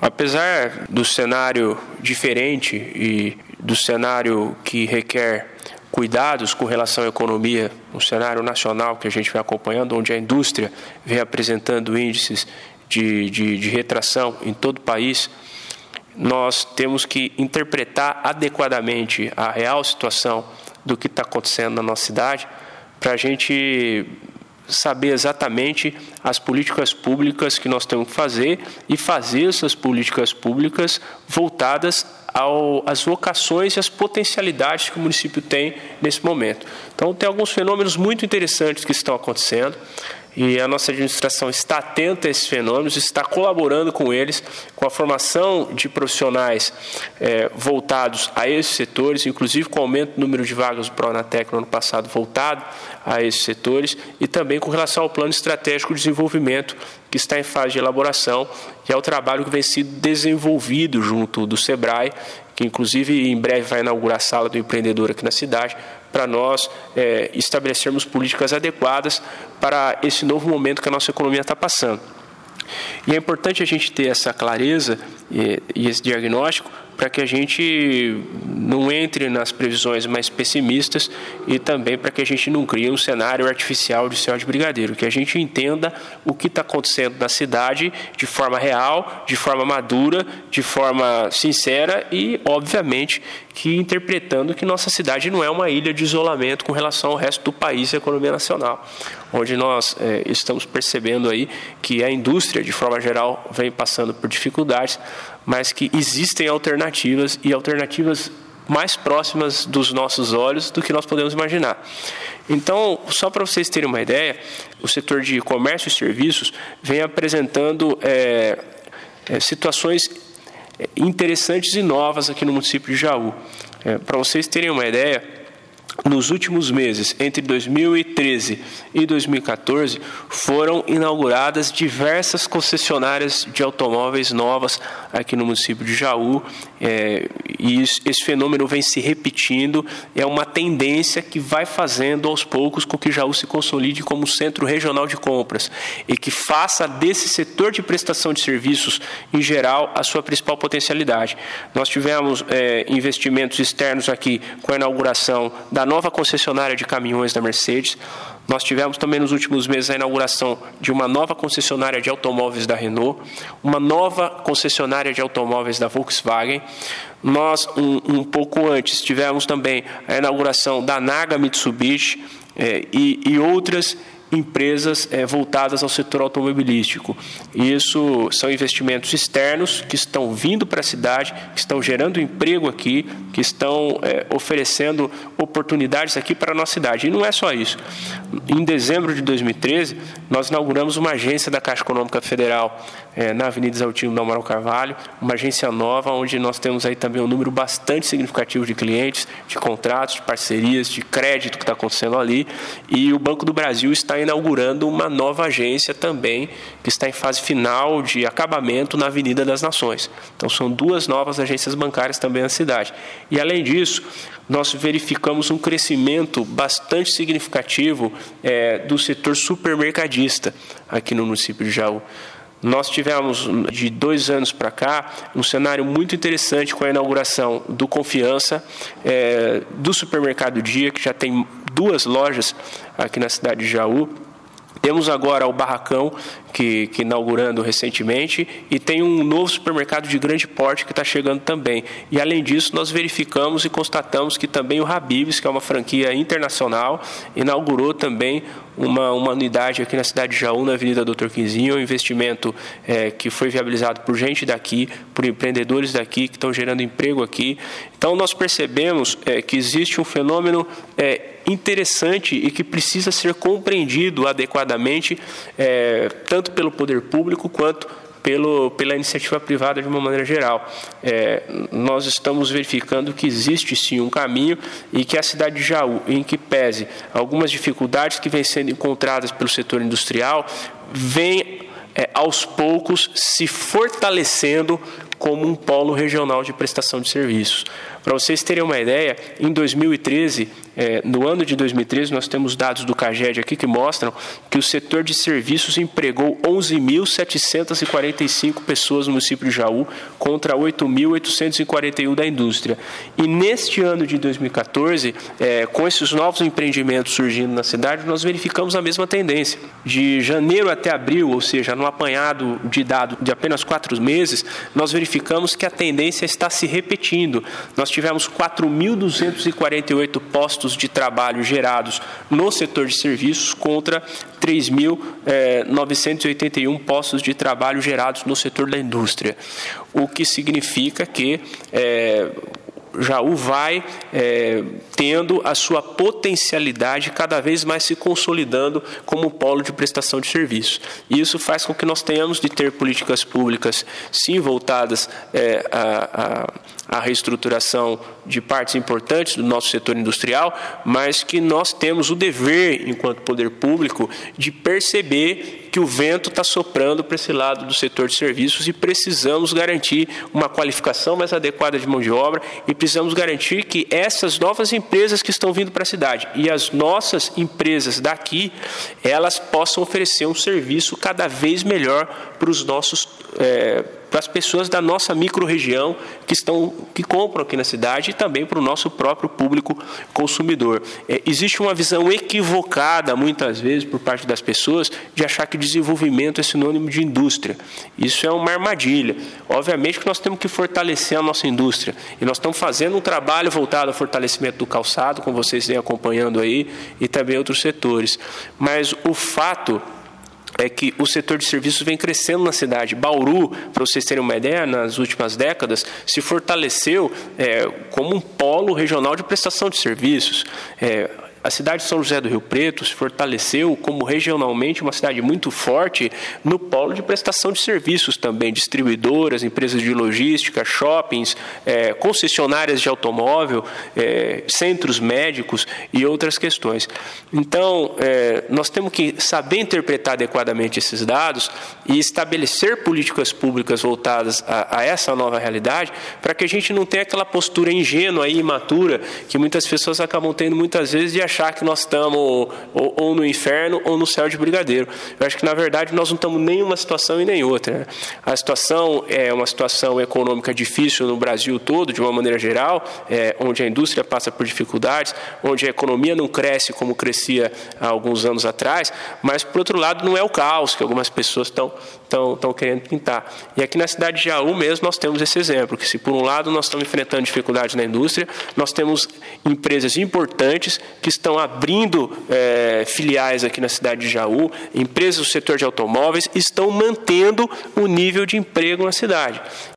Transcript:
Apesar do cenário diferente e do cenário que requer cuidados com relação à economia, um cenário nacional que a gente vem acompanhando, onde a indústria vem apresentando índices de retração em todo o país, nós temos que interpretar adequadamente a real situação do que está acontecendo na nossa cidade para a gente saber exatamente as políticas públicas que nós temos que fazer e fazer essas políticas públicas voltadas às vocações e às potencialidades que o município tem nesse momento. Então, tem alguns fenômenos muito interessantes que estão acontecendo e a nossa administração está atenta a esses fenômenos, está colaborando com eles, com a formação de profissionais voltados a esses setores, inclusive com o aumento do número de vagas do Pronatec no ano passado voltado a esses setores, e também com relação ao Plano Estratégico de Desenvolvimento, que está em fase de elaboração, e é o trabalho que vem sendo desenvolvido junto do SEBRAE, que inclusive em breve vai inaugurar a Sala do Empreendedor aqui na cidade, para nós estabelecermos políticas adequadas para esse novo momento que a nossa economia está passando. E é importante a gente ter essa clareza e esse diagnóstico para que a gente não entre nas previsões mais pessimistas e também para que a gente não crie um cenário artificial de céu de brigadeiro, que a gente entenda o que está acontecendo na cidade de forma real, de forma madura, de forma sincera e, obviamente, que interpretando que nossa cidade não é uma ilha de isolamento com relação ao resto do país e à economia nacional, onde nós estamos percebendo aí que a indústria, de forma geral, vem passando por dificuldades, mas que existem alternativas e alternativas mais próximas dos nossos olhos do que nós podemos imaginar. Então, só para vocês terem uma ideia, o setor de comércio e serviços vem apresentando situações interessantes e novas aqui no município de Jaú. Para vocês terem uma ideia, nos últimos meses, entre 2013 e 2014, foram inauguradas diversas concessionárias de automóveis novas aqui no município de Jaú, e esse fenômeno vem se repetindo, é uma tendência que vai fazendo aos poucos com que Jaú se consolide como centro regional de compras e que faça desse setor de prestação de serviços, em geral, a sua principal potencialidade. Nós tivemos investimentos externos aqui com a inauguração da nova concessionária de caminhões da Mercedes. Nós tivemos também nos últimos meses a inauguração de uma nova concessionária de automóveis da Renault, uma nova concessionária de automóveis da Volkswagen. Nós, um pouco antes, tivemos também a inauguração da Naga Mitsubishi e outras empresas voltadas ao setor automobilístico. Isso são investimentos externos que estão vindo para a cidade, que estão gerando emprego aqui, que estão oferecendo oportunidades aqui para a nossa cidade. E não é só isso. Em dezembro de 2013, nós inauguramos uma agência da Caixa Econômica Federal na Avenida Exaltino do Amaral Carvalho, uma agência nova, onde nós temos aí também um número bastante significativo de clientes, de contratos, de parcerias, de crédito que está acontecendo ali. E o Banco do Brasil está inaugurando uma nova agência também, que está em fase final de acabamento na Avenida das Nações. Então, são duas novas agências bancárias também na cidade. E, além disso, nós verificamos um crescimento bastante significativo do setor supermercadista aqui no município de Jaú. Nós tivemos, de 2 anos para cá, um cenário muito interessante com a inauguração do Confiança, do Supermercado Dia, que já tem 2 lojas aqui na cidade de Jaú. Temos agora o Barracão, que inaugurando recentemente, e tem um novo supermercado de grande porte que está chegando também. E, além disso, nós verificamos e constatamos que também o Habib's, que é uma franquia internacional, inaugurou também uma unidade aqui na cidade de Jaú, na Avenida Doutor Quinzinho, um investimento que foi viabilizado por gente daqui, por empreendedores daqui, que estão gerando emprego aqui. Então, nós percebemos que existe um fenômeno interessante e que precisa ser compreendido adequadamente, tanto pelo poder público quanto pela iniciativa privada de uma maneira geral. Nós estamos verificando que existe sim um caminho e que a cidade de Jaú, em que pese algumas dificuldades que vêm sendo encontradas pelo setor industrial, vem aos poucos se fortalecendo como um polo regional de prestação de serviços. Para vocês terem uma ideia, em 2013, no ano de 2013, nós temos dados do CAGED aqui que mostram que o setor de serviços empregou 11.745 pessoas no município de Jaú, contra 8.841 da indústria. E neste ano de 2014, com esses novos empreendimentos surgindo na cidade, nós verificamos a mesma tendência. De janeiro até abril, ou seja, no apanhado de dado de apenas 4 meses, nós verificamos que a tendência está se repetindo. Nós tivemos 4.248 postos de trabalho gerados no setor de serviços contra 3.981 postos de trabalho gerados no setor da indústria, o que significa que Jaú vai tendo a sua potencialidade cada vez mais se consolidando como polo de prestação de serviços. E isso faz com que nós tenhamos de ter políticas públicas, sim, voltadas à reestruturação de partes importantes do nosso setor industrial, mas que nós temos o dever, enquanto poder público, de perceber que o vento está soprando para esse lado do setor de serviços e precisamos garantir uma qualificação mais adequada de mão de obra e precisamos garantir que essas novas empresas que estão vindo para a cidade e as nossas empresas daqui, elas possam oferecer um serviço cada vez melhor para os nossos para as pessoas da nossa microrregião que compram aqui na cidade e também para o nosso próprio público consumidor. Existe uma visão equivocada, muitas vezes, por parte das pessoas, de achar que desenvolvimento é sinônimo de indústria. Isso é uma armadilha. Obviamente que nós temos que fortalecer a nossa indústria e nós estamos fazendo um trabalho voltado ao fortalecimento do calçado, como vocês vêm acompanhando aí, e também outros setores. Mas o fato é que o setor de serviços vem crescendo na cidade. Bauru, para vocês terem uma ideia, nas últimas décadas, se fortaleceu como um polo regional de prestação de serviços. A cidade de São José do Rio Preto se fortaleceu como regionalmente uma cidade muito forte no polo de prestação de serviços também, distribuidoras, empresas de logística, shoppings, concessionárias de automóvel, centros médicos e outras questões. Então, nós temos que saber interpretar adequadamente esses dados e estabelecer políticas públicas voltadas a essa nova realidade para que a gente não tenha aquela postura ingênua e imatura que muitas pessoas acabam tendo muitas vezes de achar que nós estamos ou no inferno ou no céu de brigadeiro. Eu acho que, na verdade, nós não estamos nem em uma situação e nem outra, né? A situação é uma situação econômica difícil no Brasil todo, de uma maneira geral, onde a indústria passa por dificuldades, onde a economia não cresce como crescia há alguns anos atrás, mas, por outro lado, não é o caos que algumas pessoas estão querendo pintar. E aqui na cidade de Jaú mesmo nós temos esse exemplo, que se por um lado nós estamos enfrentando dificuldades na indústria, nós temos empresas importantes que estão abrindo filiais aqui na cidade de Jaú, empresas do setor de automóveis estão mantendo o nível de emprego na cidade.